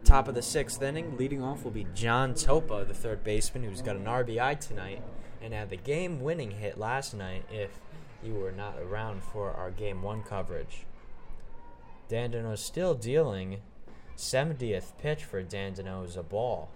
top of the sixth inning. Leading off will be John Topa, the third baseman, who's got an RBI tonight and had the game-winning hit last night if you were not around for our Game 1 coverage. Dandino still dealing. 70th pitch for Dandino is a ball.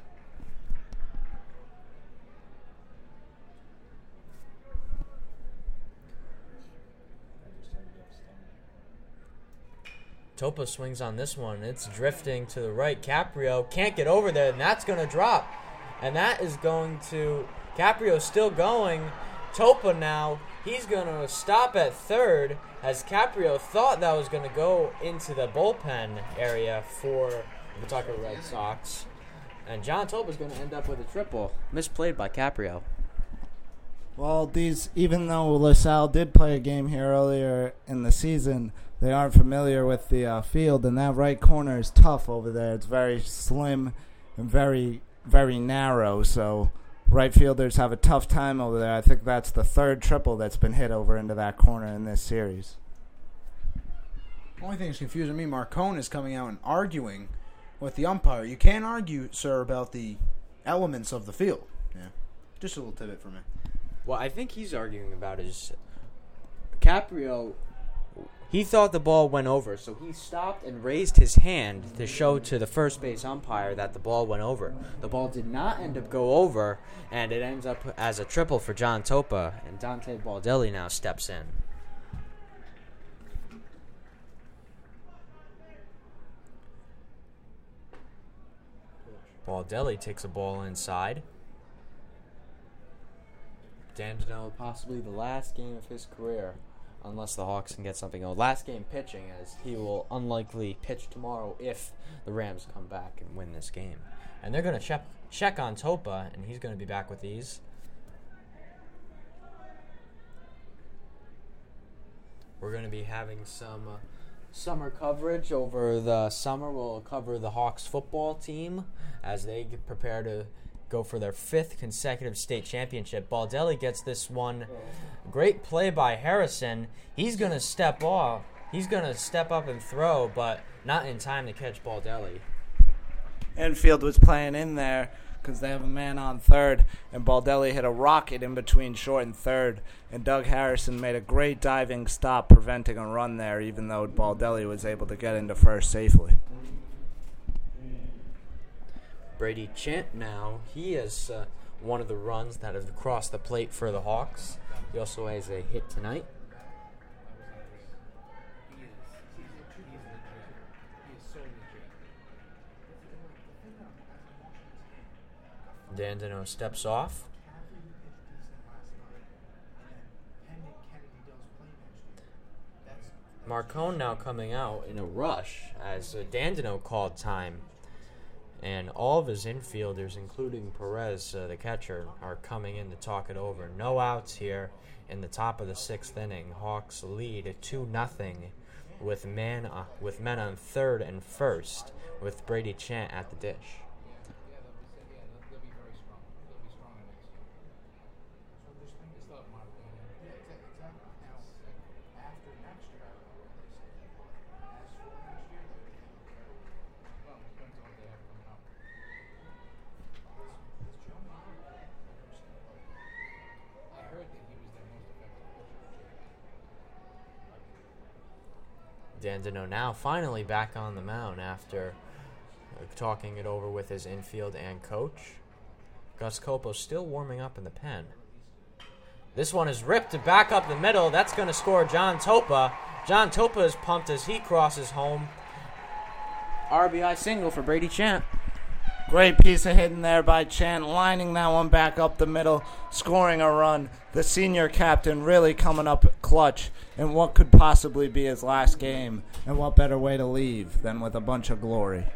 Topa swings on this one. It's drifting to the right. Caprio can't get over there, and that's going to drop. And that is going to... Caprio's still going. Topa now, he's going to stop at third as Caprio thought that was going to go into the bullpen area for the Tucker Red Sox. And John Topa's going to end up with a triple. Misplayed by Caprio. Well, even though LaSalle did play a game here earlier in the season, they aren't familiar with the field, and that right corner is tough over there. It's very slim and very, very narrow, so right fielders have a tough time over there. I think that's the third triple that's been hit over into that corner in this series. The only thing that's confusing me, Marcone is coming out and arguing with the umpire. You can't argue, sir, about the elements of the field. Yeah, just a little tidbit for me. What I think he's arguing about is Caprio. He thought the ball went over, so he stopped and raised his hand to show to the first base umpire that the ball went over. The ball did not end up go over, and it ends up as a triple for John Topa, and Dante Baldelli now steps in. Baldelli takes a ball inside. Dandino, possibly the last game of his career, unless the Hawks can get something going. Last game pitching, as he will unlikely pitch tomorrow if the Rams come back and win this game. And they're going to check on Topa, and he's going to be back with these. We're going to be having some summer coverage over the summer. We'll cover the Hawks football team as they prepare to go for their 5th consecutive state championship. Baldelli gets this one. Great play by Harrison. He's going to step off. He's going to step up and throw, but not in time to catch Baldelli. Infield was playing in there because they have a man on third, and Baldelli hit a rocket in between short and third, and Doug Harrison made a great diving stop preventing a run there, even though Baldelli was able to get into first safely. Brady Chant now, he has one of the runs that have crossed the plate for the Hawks. He also has a hit tonight. Dandino steps off. Marcone now coming out in a rush as Dandino called time. And all of his infielders, including Perez, the catcher, are coming in to talk it over. No outs here in the top of the 6th inning. Hawks lead 2-0 with men on third and first, with Brady Chant at the dish. Dandino now finally back on the mound after talking it over with his infield and coach. Gus Copo still warming up in the pen. This one is ripped back up the middle. That's going to score John Topa. John Topa is pumped as he crosses home. RBI single for Brady Chant. Great piece of hitting there by Chant, lining that one back up the middle, scoring a run. The senior captain really coming up clutch in what could possibly be his last game, and what better way to leave than with a bunch of glory.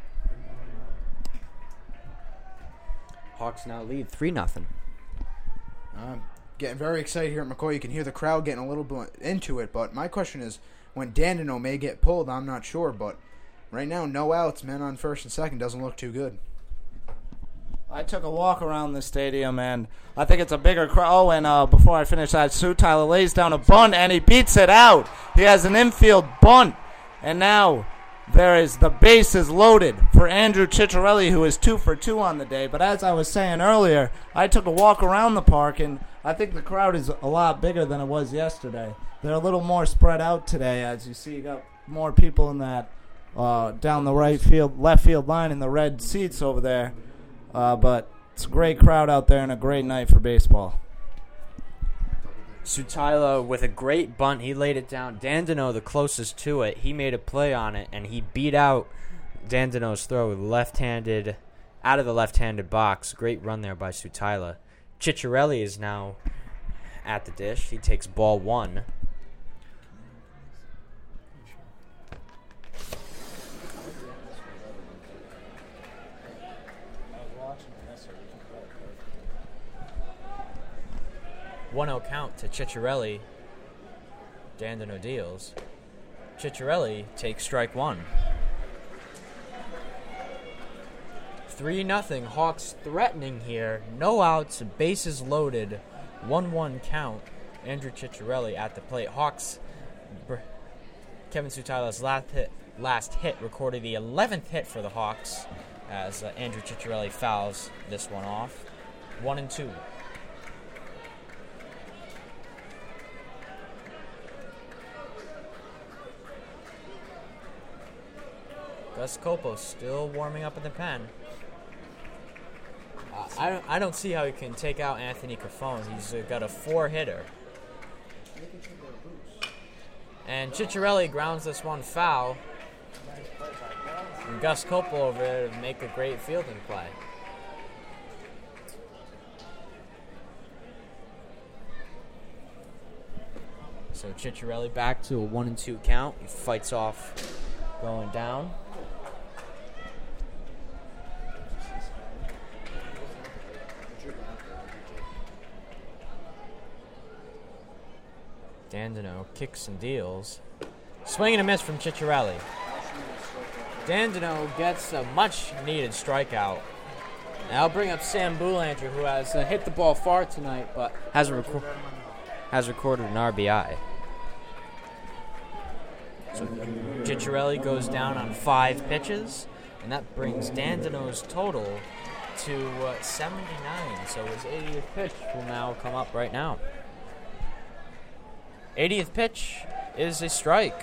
Hawks now lead 3-0. Getting very excited here at McCoy. You can hear the crowd getting a little bit into it, but my question is, when Dandino may get pulled, I'm not sure, but right now, no outs, men on first and second, doesn't look too good. I took a walk around the stadium, and I think it's a bigger crowd. Oh, and before I finish that, Sue Tyler lays down a bunt, and he beats it out. He has an infield bunt, and now the base is loaded for Andrew Ciccarelli, who is 2 for 2 on the day. But as I was saying earlier, I took a walk around the park, and I think the crowd is a lot bigger than it was yesterday. They're a little more spread out today. As you see, you got more people in that down the left field line in the red seats over there. But it's a great crowd out there and a great night for baseball. Sutila with a great bunt. He laid it down. Dandino, the closest to it, he made a play on it, and he beat out Dandino's throw left-handed, out of the left-handed box. Great run there by Sutila. Ciccarelli is now at the dish. He takes ball 1. One 0 count to Ciccarelli. Dandino deals. Ciccarelli takes strike 1. 3-0. Hawks threatening here. No outs. Bases loaded. 1-1 count. Andrew Ciccarelli at the plate. Hawks. Kevin Sutila's last hit recorded the 11th hit for the Hawks as Andrew Ciccarelli fouls this one off. 1-2. Gus Copo still warming up in the pen. I don't see how he can take out Anthony Cofone. He's got a 4-hitter. And Ciccarelli grounds this one foul. And Gus Copo over there to make a great fielding play. So Ciccarelli back to a 1-2 count. He fights off going down. Dandino kicks and deals. Swing and a miss from Ciccarelli. Dandino gets a much-needed strikeout. Now I'll bring up Sam Boulanger, who has hit the ball far tonight, but has recorded an RBI. So Ciccarelli goes down on 5 pitches, and that brings Dandino's total to 79. So his 80th pitch will now come up right now. 80th pitch is a strike.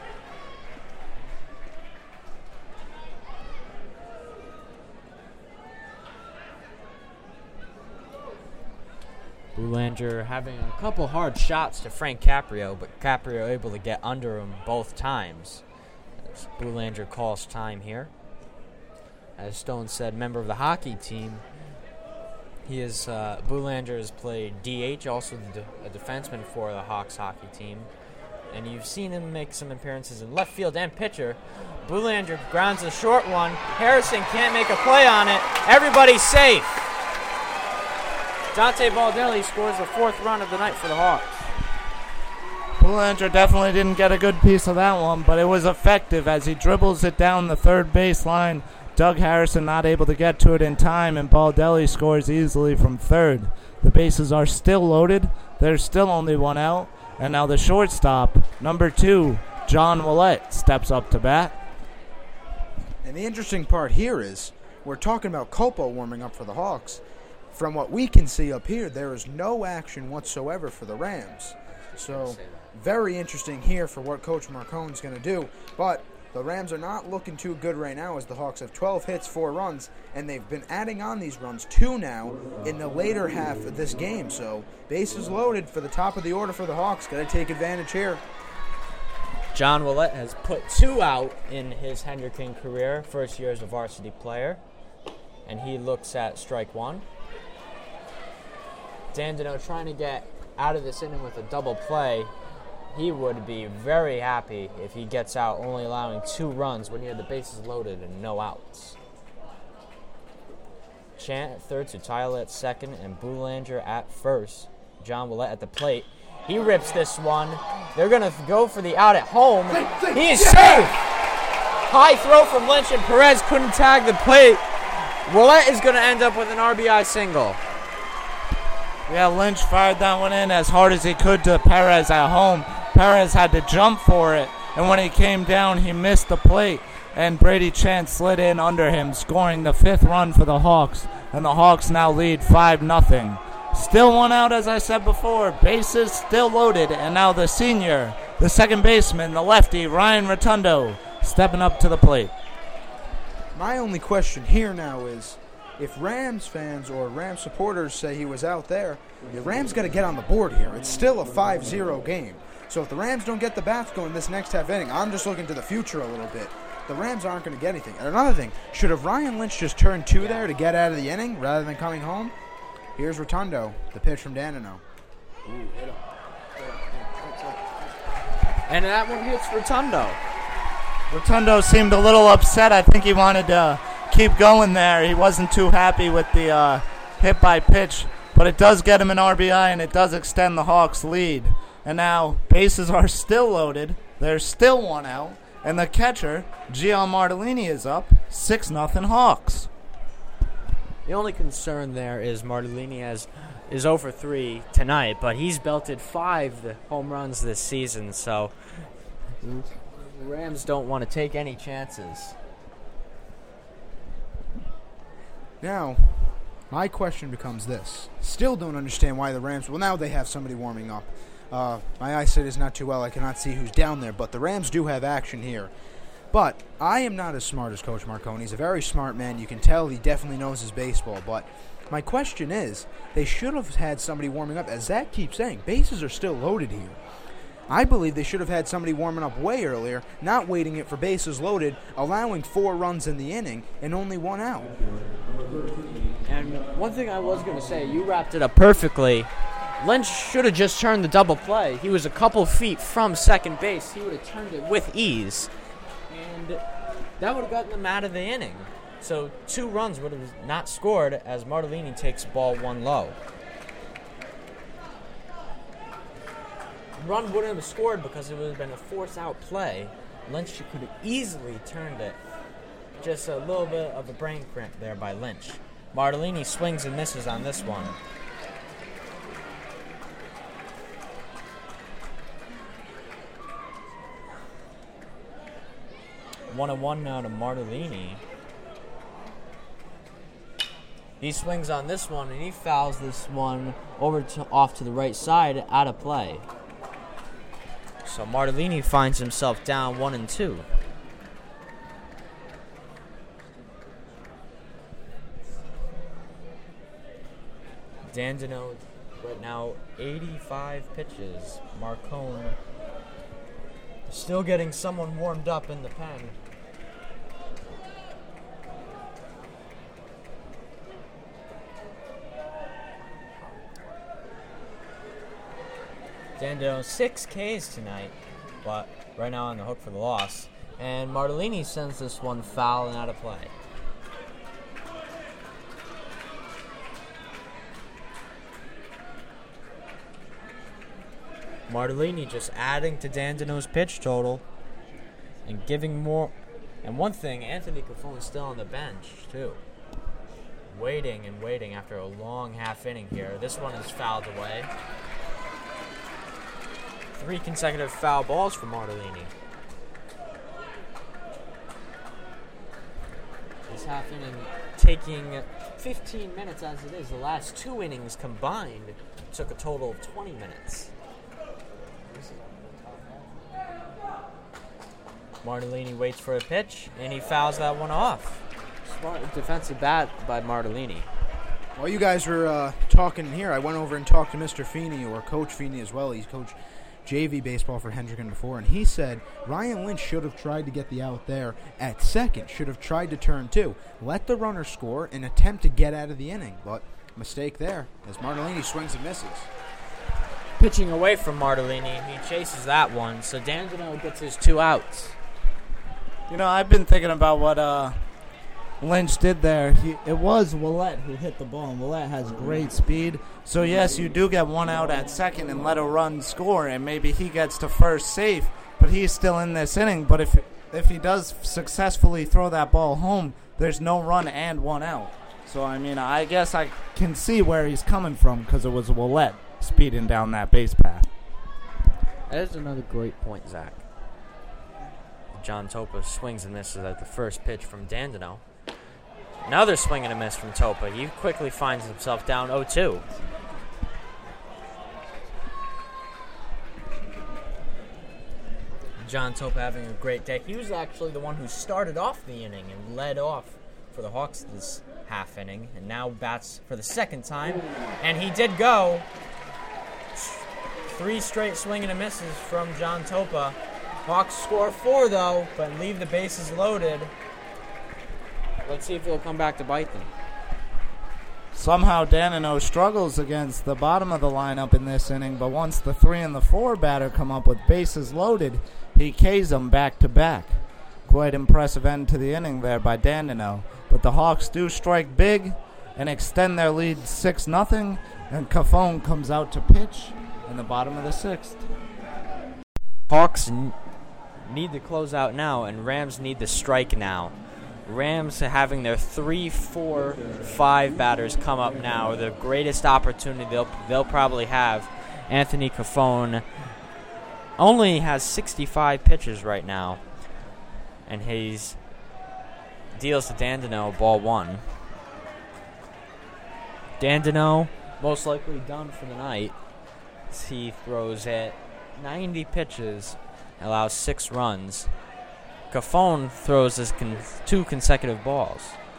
Boulanger having a couple hard shots to Frank Caprio, but Caprio able to get under him both times. As Boulanger calls time here. As Stone said, member of the hockey team. Boulanger has played DH, also a defenseman for the Hawks hockey team. And you've seen him make some appearances in left field and pitcher. Boulanger grounds a short one. Harrison can't make a play on it. Everybody's safe. Dante Baldelli scores the 4th run of the night for the Hawks. Boulanger definitely didn't get a good piece of that one, but it was effective as he dribbles it down the third base line. Doug Harrison not able to get to it in time, and Baldelli scores easily from third. The bases are still loaded. There's still only 1 out. And now the shortstop, number 2, John Willett, steps up to bat. And the interesting part here is we're talking about Copo warming up for the Hawks. From what we can see up here, there is no action whatsoever for the Rams. So very interesting here for what Coach Marcone's going to do. But the Rams are not looking too good right now as the Hawks have 12 hits, 4 runs, and they've been adding on these runs 2 now in the later half of this game. So bases loaded for the top of the order for the Hawks. Got to take advantage here. John Willett has put 2 out in his Hendricken career, first year as a varsity player. And he looks at strike 1. Dandino trying to get out of this inning with a double play. He would be very happy if he gets out, only allowing 2 runs when he had the bases loaded and no outs. Chant at third, Sutila at second, and Boulanger at first. John Willett at the plate. He rips this one. They're going to go for the out at home. He is safe! High throw from Lynch, and Perez couldn't tag the plate. Willett is going to end up with an RBI single. Yeah, Lynch fired that one in as hard as he could to Perez at home. Perez had to jump for it, and when he came down, he missed the plate, and Brady Chance slid in under him, scoring the 5th run for the Hawks, and the Hawks now lead 5-0. Still one out, as I said before. Bases still loaded, and now the senior, the second baseman, the lefty, Ryan Rotundo, stepping up to the plate. My only question here now is, if Rams fans or Rams supporters say he was out there, the Rams got to get on the board here. It's still a 5-0 game. So if the Rams don't get the bats going this next half inning, I'm just looking to the future a little bit. The Rams aren't going to get anything. And another thing, should have Ryan Lynch just turned 2 there to get out of the inning rather than coming home? Here's Rotundo, the pitch from Dandino. And that one hits Rotundo. Rotundo seemed a little upset. I think he wanted to keep going there. He wasn't too happy with the hit by pitch, but it does get him an RBI, and it does extend the Hawks' lead. And now bases are still loaded. There's still one out, and the catcher, Gian Martellini, is up 6-0 Hawks. The only concern there is Martellini is 0 for 3 tonight, but he's belted 5 home runs this season, so Rams don't want to take any chances. Now, my question becomes this. Still don't understand why the Rams... Well, now they have somebody warming up. My eyesight is not too well. I cannot see who's down there, but the Rams do have action here. But I am not as smart as Coach Marconi. He's a very smart man. You can tell he definitely knows his baseball. But my question is, they should have had somebody warming up. As Zach keeps saying, bases are still loaded here. I believe they should have had somebody warming up way earlier, not waiting it for bases loaded, allowing 4 runs in the inning, and only 1 out. And one thing I was going to say, you wrapped it up perfectly. Lynch should have just turned the double play. He was a couple feet from second base. He would have turned it with ease. And that would have gotten them out of the inning. So 2 runs would have not scored as Martellini takes ball 1 low. Run wouldn't have scored because it would have been a force-out play. Lynch could have easily turned it. Just a little bit of a brain cramp there by Lynch. Martellini swings and misses on this one. One and one now to Martellini. He swings on this one and he fouls this one off to the right side out of play. So Martellini finds himself down 1 and 2. Dandino right now 85 pitches. Marcone still getting someone warmed up in the pen. Dandino 6 Ks tonight, but right now on the hook for the loss. And Martellini sends this one foul and out of play. Martellini just adding to Dandino's pitch total and giving more. And one thing, Anthony Coffone's still on the bench, too. Waiting and waiting after a long half inning here. This one is fouled away. 3 consecutive foul balls for Martellini. This half inning taking 15 minutes as it is. The last 2 innings combined took a total of 20 minutes. Martellini waits for a pitch, and he fouls that one off. Smart defensive bat by Martellini. While you guys were talking here, I went over and talked to Mr. Feeney, or Coach Feeney as well. He's coached JV baseball for Hendricken before, and he said Ryan Lynch should have tried to get the out there at second, should have tried to turn 2. Let the runner score and attempt to get out of the inning, but mistake there as Martellini swings and misses. Pitching away from Martellini, he chases that one, so Dandino gets his 2 outs. You know, I've been thinking about what Lynch did there. It was Willette who hit the ball, and Willette has great speed. So, yes, you do get 1 out at second and let a run score, and maybe he gets to first safe, but he's still in this inning. But if he does successfully throw that ball home, there's no run and 1 out. So, I mean, I guess I can see where he's coming from because it was Willette speeding down that base path. That is another great point, Zach. John Topa swings and misses at the first pitch from Dandino. Another swing and a miss from Topa. He quickly finds himself down 0-2. John Topa having a great day. He was actually the one who started off the inning and led off for the Hawks this half inning, and now bats for the second time. And he did go. 3 straight swing and a misses from John Topa. Hawks score 4, though, but leave the bases loaded. Let's see if he'll come back to bite them. Somehow Dandino struggles against the bottom of the lineup in this inning, but once the 3 and the 4 batter come up with bases loaded, he Ks them back to back. Quite impressive end to the inning there by Dandino. But the Hawks do strike big and extend their lead 6-0, and Cofone comes out to pitch in the bottom of the 6th. Hawks need to close out now, and Rams need to strike now. Rams having their 3, 4, 5 batters come up now. The greatest opportunity they'll probably have. Anthony Cofone only has 65 pitches right now, and he's deals to Dandino ball 1. Dandino most likely done for the night. He throws at 90 pitches, allows 6 runs. Cofone throws his 2 consecutive balls.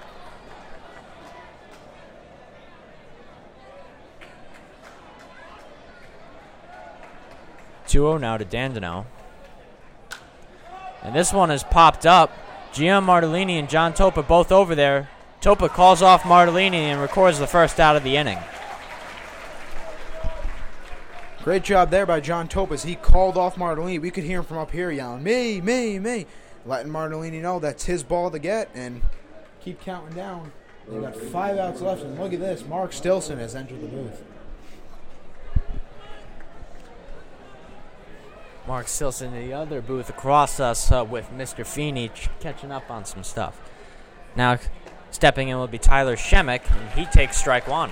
2-0 now to Dandino. And this one has popped up. Gian Martellini and John Topa both over there. Topa calls off Martellini and records the first out of the inning. Great job there by John Topa as he called off Martellini. We could hear him from up here yelling, me, me, me. Letting Martellini know that's his ball to get and keep counting down. They got 5 outs left, and look at this. Mark Stilson has entered the booth. Mark Stilson in the other booth across us with Mr. Feeney catching up on some stuff. Now stepping in will be Tyler Shemek, and he takes strike 1.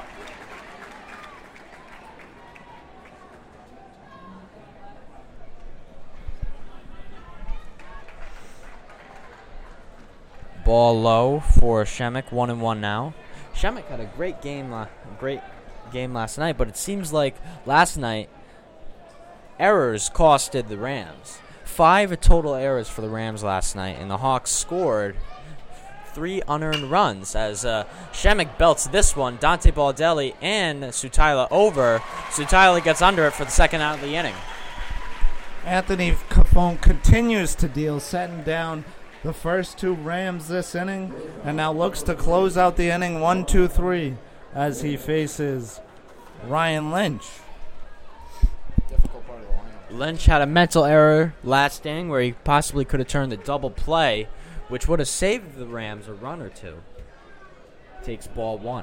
Ball low for Shemek, 1-1 now. Shemek had a great game last night, but it seems like last night errors costed the Rams. 5 total errors for the Rams last night, and the Hawks scored 3 unearned runs as Shemek belts this one. Dante Baldelli and Sutila over. Sutila gets under it for the second out of the inning. Anthony Cofone continues to deal, setting down the first 2 Rams this inning, and now looks to close out the inning 1-2-3 as he faces Ryan Lynch. Difficult part of the lineup. Lynch had a mental error last inning where he possibly could have turned a double play, which would have saved the Rams a run or 2. Takes ball 1.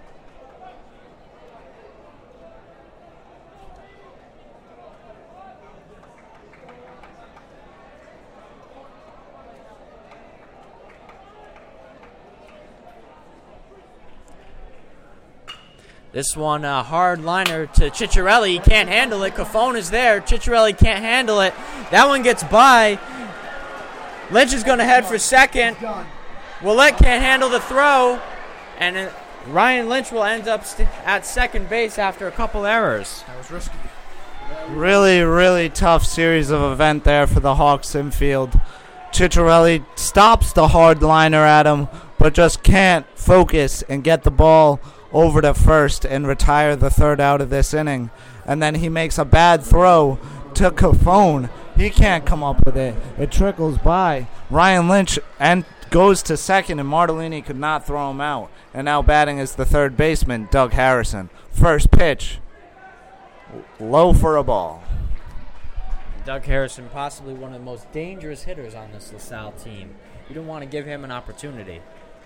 This one, a hard liner to Ciccarelli. He can't handle it. Cofone is there. Ciccarelli can't handle it. That one gets by. Lynch is going to head for second. Willett can't handle the throw. And Ryan Lynch will end up at second base after a couple errors. That was risky. Really, really tough series of event there for the Hawks infield. Ciccarelli stops the hard liner at him, but just can't focus and get the ball over to first and retire the 3rd out of this inning. And then he makes a bad throw to Cofone. He can't come up with it. It trickles by. Ryan Lynch and goes to second, and Martellini could not throw him out. And now batting is the 3rd baseman, Doug Harrison. First pitch, low for a ball. Doug Harrison, possibly one of the most dangerous hitters on this LaSalle team. You don't want to give him an opportunity.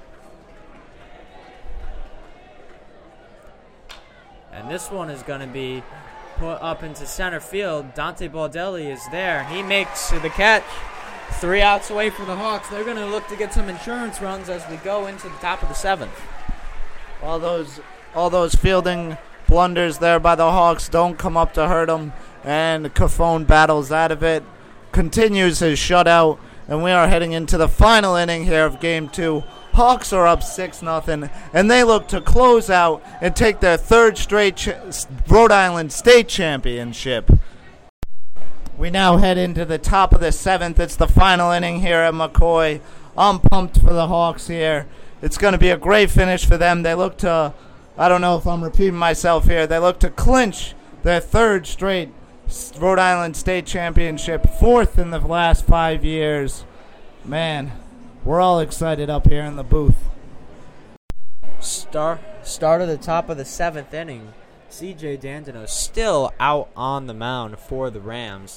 And this one is going to be put up into center field. Dante Baldelli is there. He makes the catch. 3 outs away from the Hawks. They're going to look to get some insurance runs as we go into the top of the 7th. All those fielding blunders there by the Hawks don't come up to hurt them, and Cofone battles out of it. continues his shutout, and we are heading into the final inning here of Game 2. Hawks are up 6-0, and they look to close out and take their third straight Rhode Island State Championship. We now head into the top of the 7th. It's the final inning here at McCoy. I'm pumped for the Hawks here. It's going to be a great finish for them. They look to, I don't know if I'm repeating myself here, they look to clinch their third straight Rhode Island State Championship, fourth in the last 5 years. Man, we're all excited up here in the booth. Start of the top of the 7th inning. C.J. Dandino still out on the mound for the Rams.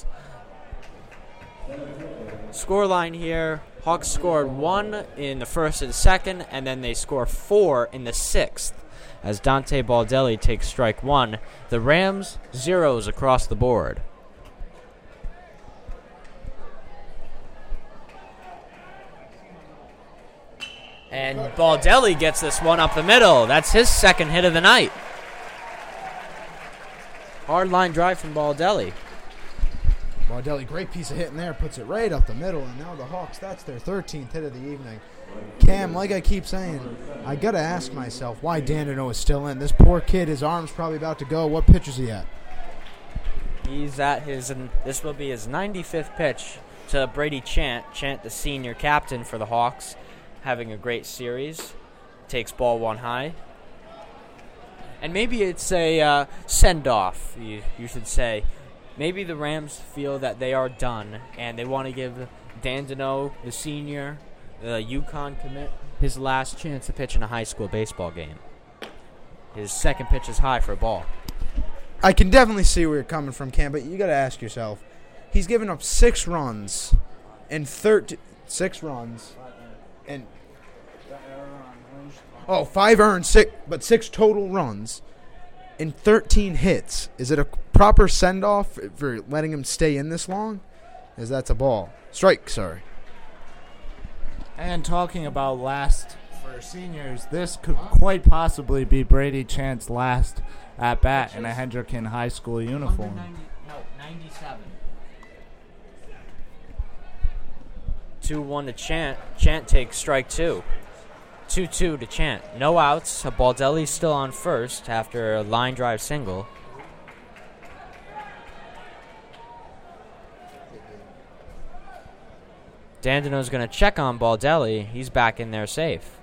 Scoreline here, Hawks scored 1 in the first and second, and then they score 4 in the 6th. As Dante Baldelli takes strike 1, the Rams zeros across the board. And Baldelli gets this one up the middle. That's his second hit of the night. Hard line drive from Baldelli. Baldelli, great piece of hitting there, puts it right up the middle, and now the Hawks, that's their 13th hit of the evening. Cam, like I keep saying, I got to ask myself why Dandino is still in. This poor kid, his arm's probably about to go. What pitch is he at? He's at this will be his 95th pitch to Brady Chant. Chant, the senior captain for the Hawks, having a great series. Takes ball 1 high. And maybe it's a send-off, you should say. Maybe the Rams feel that they are done, and they want to give Dandino, the senior, the UConn commit, his last chance to pitch in a high school baseball game. His second pitch is high for a ball. I can definitely see where you're coming from, Cam, but you got to ask yourself, he's given up 6 runs and 6 runs and 5 earned, 6 total runs in 13 hits. Is it a proper send-off for letting him stay in this long? Is that's a ball? Strike, sorry. And talking about last for seniors, this could quite possibly be Brady Chant's last at-bat in a Hendricken High School uniform. 97. 2-1 to Chant. Chant takes strike 2. 2-2 to Chant. No outs. Baldelli still on first after a line drive single. Dandino's going to check on Baldelli. He's back in there safe.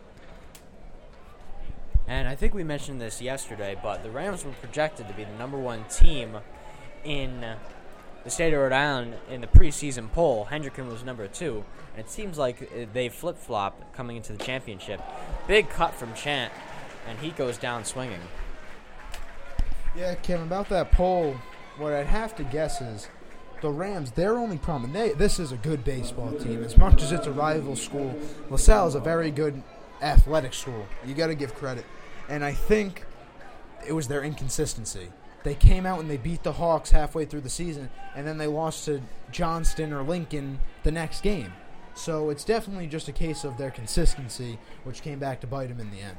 And I think we mentioned this yesterday, but the Rams were projected to be the number 1 team in the state of Rhode Island in the preseason poll. Hendricken was number 2. And it seems like they flip-flop coming into the championship. Big cut from Chant, and he goes down swinging. Yeah, Kim, about that poll, what I'd have to guess is the Rams, their only problem, this is a good baseball team. As much as it's a rival school, LaSalle is a very good athletic school. You got to give credit. And I think it was their inconsistency. They came out and they beat the Hawks halfway through the season, and then they lost to Johnston or Lincoln the next game. So it's definitely just a case of their consistency, which came back to bite them in the end.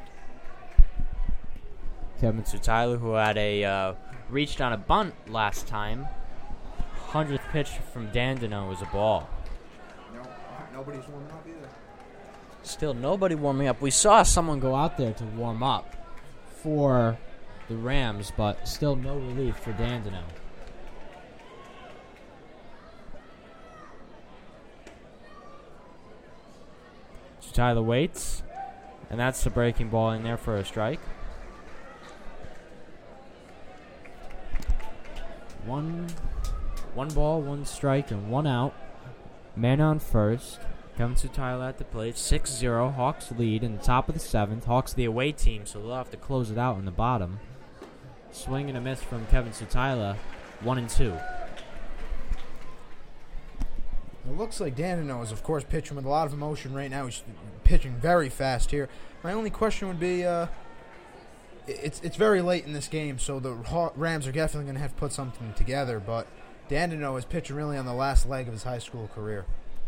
Kevin Sutila, who had reached on a bunt last time. 100th pitch from Dandino was a ball. No, nobody's warming up either. Still nobody warming up. We saw someone go out there to warm up for the Rams, but still no relief for Dandino. Tyler waits, and that's the breaking ball in there for a strike. One ball, 1 strike, and 1 out. Man on first. Kevin Sutila at the plate. 6-0. Hawks lead in the top of the 7th. Hawks the away team, so they'll have to close it out in the bottom. Swing and a miss from Kevin Sutila. 1-2. It looks like Dandino is, of course, pitching with a lot of emotion right now. He's pitching very fast here. My only question would be, it's very late in this game, so the Rams are definitely going to have to put something together, but Dandino is pitching really on the last leg of his high school career.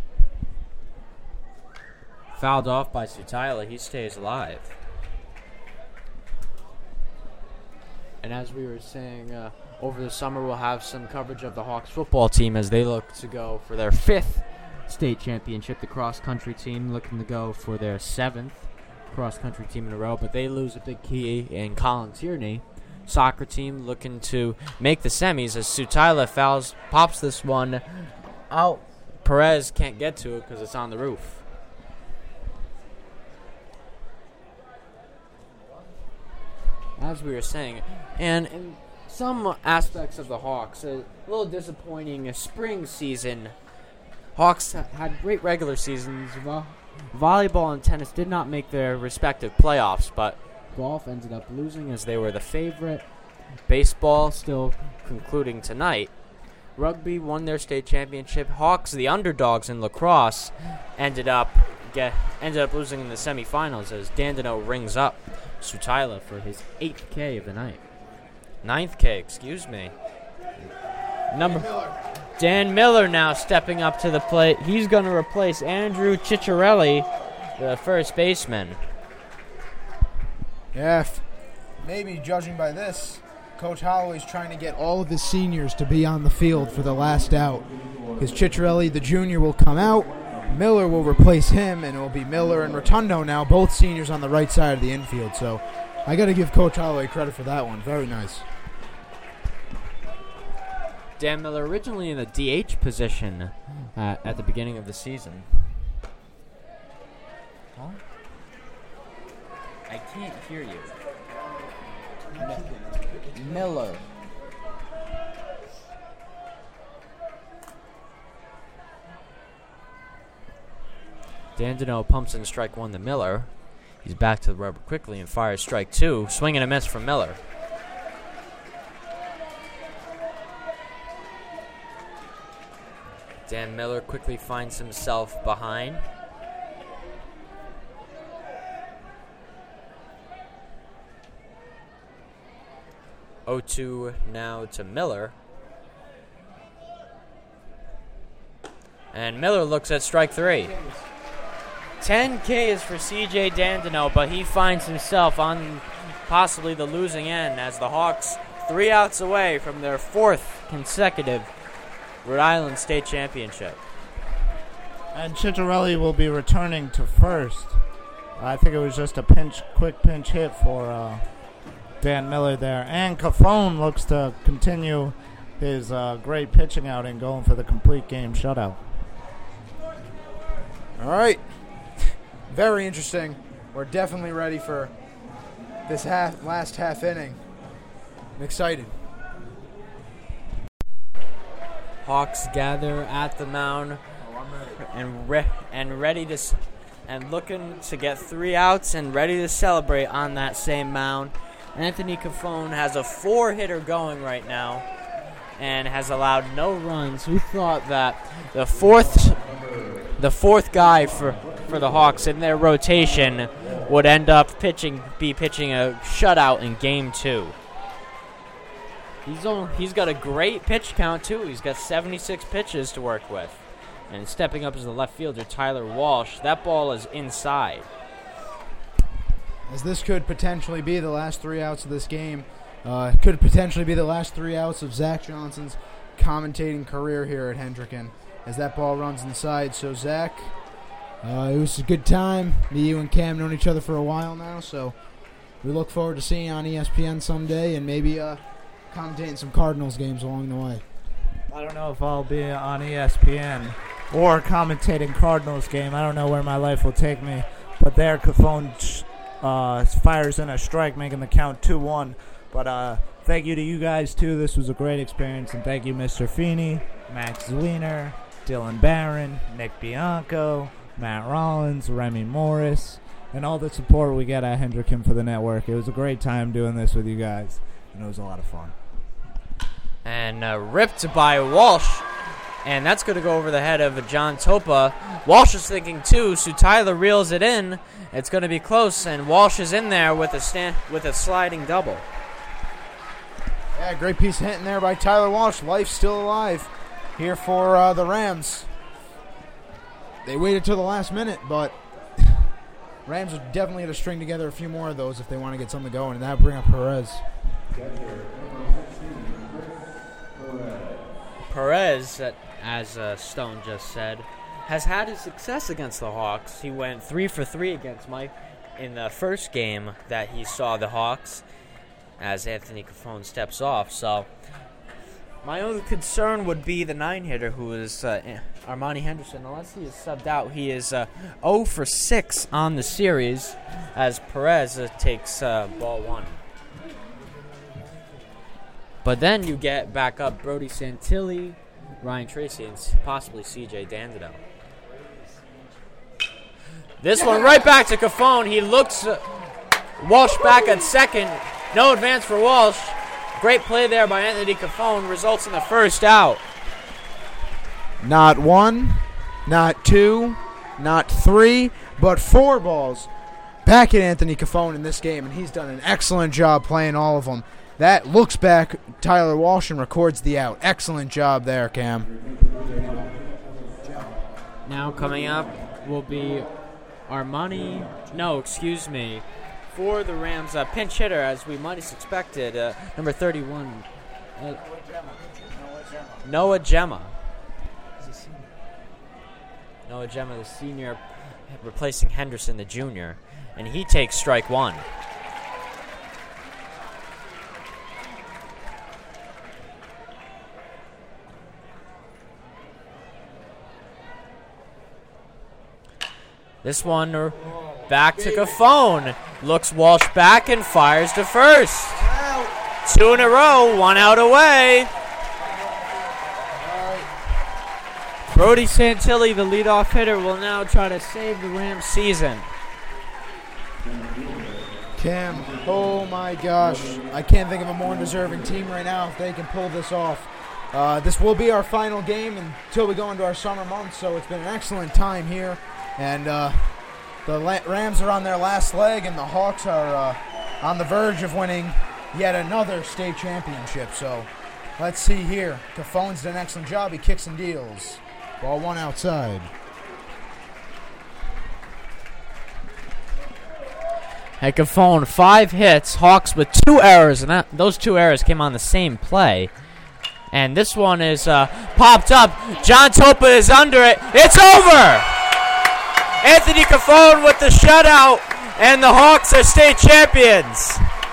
Fouled off by Sutila. He stays alive. And as we were saying, over the summer we'll have some coverage of the Hawks football team as they look to go for their 5th state championship. The cross-country team looking to go for their 7th cross-country team in a row, but they lose a big key in Colin Tierney. Soccer team looking to make the semis as Sutila pops this one out. Perez can't get to it because it's on the roof. As we were saying, and in some aspects of the Hawks, a little disappointing spring season. Hawks had great regular seasons. Volleyball and tennis did not make their respective playoffs, but golf ended up losing as they were the favorite. Baseball still concluding tonight. Rugby won their state championship. Hawks, the underdogs in lacrosse, ended up losing in the semifinals as Dandenong rings up Sutila for his 8th K of the night. 9th K, excuse me. Dan Miller now stepping up to the plate. He's going to replace Andrew Ciccarelli, the first baseman. Yeah, maybe judging by this, Coach Holloway's trying to get all of his seniors to be on the field for the last out. Because Ciccarelli, the junior, will come out. Miller will replace him, and it will be Miller and Rotundo now, both seniors on the right side of the infield. So I got to give Coach Holloway credit for that one. Very nice. Dan Miller originally in the DH position at the beginning of the season. Huh? I can't hear you. Miller. Dandenong pumps in strike 1 to Miller. He's back to the rubber quickly and fires strike 2. Swing and a miss from Miller. Dan Miller quickly finds himself behind. (0-2) now to Miller. And Miller looks at strike 3. 10 Ks for CJ Dandenong, but he finds himself on possibly the losing end as the Hawks 3 outs away from their 4th consecutive Rhode Island State Championship. And Ciccarelli will be returning to first. I think it was just a quick pinch hit for Dan Miller there. And Cafone looks to continue his great pitching outing, going for the complete game shutout. All right. Very interesting. We're definitely ready for this last half inning. I'm excited. Hawks gather at the mound and ready to and looking to get 3 outs and ready to celebrate on that same mound. Anthony Cafone has a 4-hitter going right now and has allowed no runs. We thought that the fourth guy for the Hawks in their rotation would end up pitching a shutout in Game 2. He's got a great pitch count, too. He's got 76 pitches to work with. And stepping up is the left fielder, Tyler Walsh. That ball is inside. As this could potentially be the last 3 outs of this game. Could potentially be the last 3 outs of Zach Johnson's commentating career here at Hendricken as that ball runs inside. So, Zach, it was a good time. Me, you, and Cam known each other for a while now, so we look forward to seeing you on ESPN someday and maybe commentating some Cardinals games along the way. I don't know if I'll be on ESPN or commentating Cardinals game. I don't know where my life will take me. But there, Cafone fires in a strike, making the count 2-1. But thank you to you guys, too. This was a great experience. And thank you, Mr. Feeney, Max Zwiener, Dylan Barron, Nick Bianco, Matt Rollins, Remy Morris, and all the support we get at Hendricken for the network. It was a great time doing this with you guys, and it was a lot of fun. And ripped by Walsh, and that's going to go over the head of John Topa. Walsh is thinking too, so Tyler reels it in. It's going to be close, and Walsh is in there with a sliding double. Yeah, great piece of hitting there by Tyler Walsh. Life's still alive here for the Rams. They waited till the last minute, but Rams are definitely going to string together a few more of those if they want to get something going, and that would bring up Perez. Perez, as Stone just said, has had his success against the Hawks. He went 3 for 3 against Mike in the first game that he saw the Hawks as Anthony Cofone steps off. So my only concern would be the 9-hitter, who is Armani Henderson. Unless he is subbed out, he is 0 for 6 on the series as Perez takes ball 1. But then you get back up Brody Santilli, Ryan Tracy, and possibly C.J. Dandido. This one right back to Cofone. He looks Walsh back at second. No advance for Walsh. Great play there by Anthony Cofone. Results in the first out. Not 1, not 2, not 3, but 4 balls back at Anthony Cofone in this game, and he's done an excellent job playing all of them. That looks back Tyler Walsh and records the out. Excellent job there, Cam. Now coming up will be for the Rams, pinch hitter, as we might have expected, number 31, Noah Gemma. Noah Gemma, the senior, replacing Henderson, the junior, and he takes strike 1. This one back to Cofone. Looks Walsh back and fires to first. 2 in a row, 1 out away. Brody Santilli, the leadoff hitter, will now try to save the Rams season. Cam, oh my gosh. I can't think of a more deserving team right now if they can pull this off. This will be our final game until we go into our summer months, so it's been an excellent time here. And the Rams are on their last leg, and the Hawks are on the verge of winning yet another state championship. So let's see here. Cafone's done an excellent job. He kicks and deals. Ball 1 outside. Hey, Cofone, 5 hits, Hawks with 2 errors, and those 2 errors came on the same play. And this one is popped up. John Topa is under it. It's over! Anthony Cofone with the shutout, and the Hawks are state champions.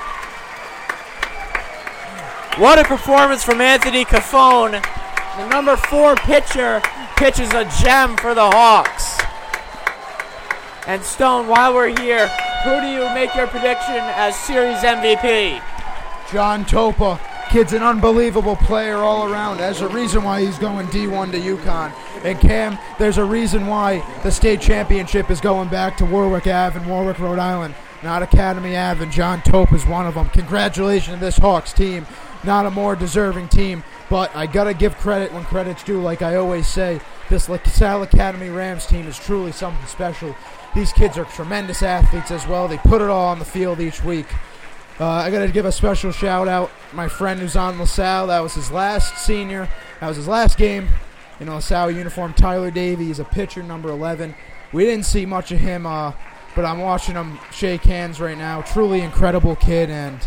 What a performance from Anthony Cofone. The number 4 pitcher pitches a gem for the Hawks. And Stone, while we're here, who do you make your prediction as series MVP? John Topa. Kid's an unbelievable player all around. There's a reason why he's going D1 to UConn. And Cam, there's a reason why the state championship is going back to Warwick Ave in Warwick, Rhode Island, not Academy Ave, and John Topa is one of them. Congratulations to this Hawks team. Not a more deserving team, but I got to give credit when credit's due. Like I always say, this LaSalle Academy Rams team is truly something special. These kids are tremendous athletes as well. They put it all on the field each week. I got to give a special shout-out. My friend who's on LaSalle, that was his last game in a LaSalle uniform. Tyler Davey is a pitcher, number 11. We didn't see much of him, but I'm watching him shake hands right now. Truly incredible kid, and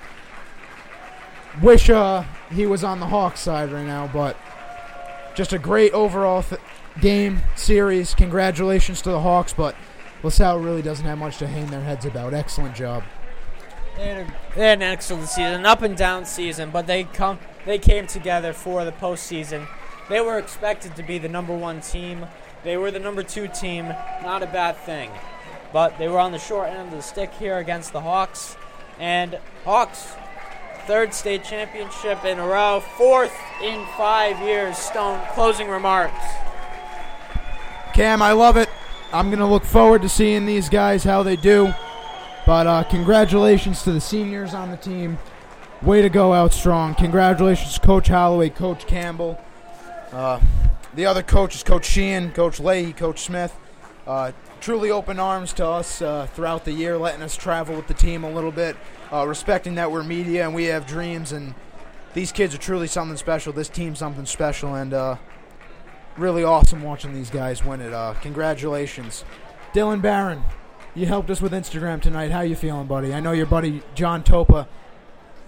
wish he was on the Hawks side right now, but just a great overall game, series. Congratulations to the Hawks, but LaSalle really doesn't have much to hang their heads about. Excellent job. They had an excellent season, an up and down season, but they came together for the postseason. They were expected to be the number 1 team. They were the number 2 team. Not a bad thing. But they were on the short end of the stick here against the Hawks. And Hawks, 3rd state championship in a row, 4th in 5 years. Stone, closing remarks. Cam, I love it. I'm going to look forward to seeing these guys, how they do. But congratulations to the seniors on the team. Way to go out strong. Congratulations to Coach Holloway, Coach Campbell. The other coaches, Coach Sheehan, Coach Leahy, Coach Smith. Truly open arms to us throughout the year, letting us travel with the team a little bit, respecting that we're media and we have dreams. And these kids are truly something special. This team's something special, and really awesome watching these guys win it. Congratulations. Dylan Barron. You helped us with Instagram tonight. How you feeling, buddy? I know your buddy John Topa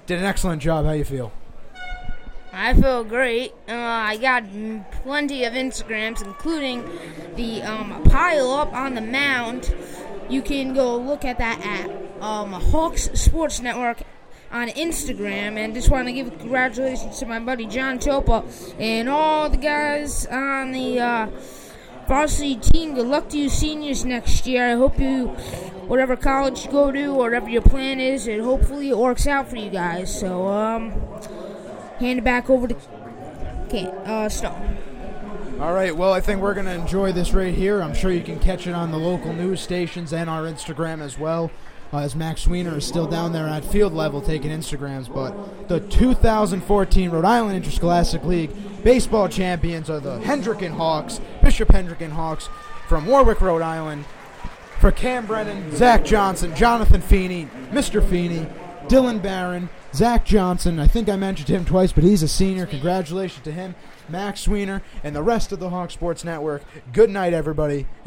Did an excellent job. How you feel? I feel great. I got plenty of Instagrams, including the pile up on the mound. You can go look at that at Hawks Sports Network on Instagram, and just want to give congratulations to my buddy John Topa and all the guys on the varsity team. Good luck to you seniors next year. I hope you, whatever college you go to, or whatever your plan is, and hopefully it works out for you guys. So, hand it back over to Stone. All right, well, I think we're going to enjoy this right here. I'm sure you can catch it on the local news stations and our Instagram as well, as Max Weiner is still down there at field level taking Instagrams. But the 2014 Rhode Island Interscholastic League baseball champions are the Hendricken Hawks, Bishop Hendricken Hawks from Warwick, Rhode Island. For Cam Brennan, Zach Johnson, Jonathan Feeney, Mr. Feeney, Dylan Barron, Zach Johnson, I think I mentioned him twice, but he's a senior. Congratulations to him. Max Weiner and the rest of the Hawk Sports Network. Good night, everybody.